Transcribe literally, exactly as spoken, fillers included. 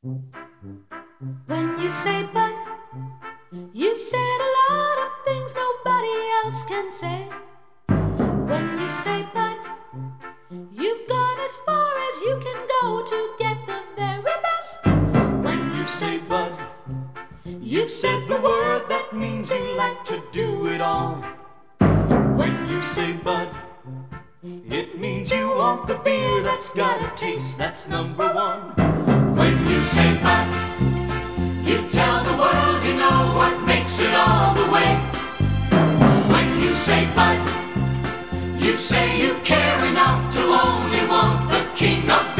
When you say but, you've said a lot of things nobody else can say. When you say but, you've gone as far as you can go to get the very best. When you say but, you've said the word that means you like to do it all. When you say but, it means you want the beer that's got a taste that's number one. When you say but, you tell the world you know what makes it all the way. When you say but, you say you care enough to only want the king of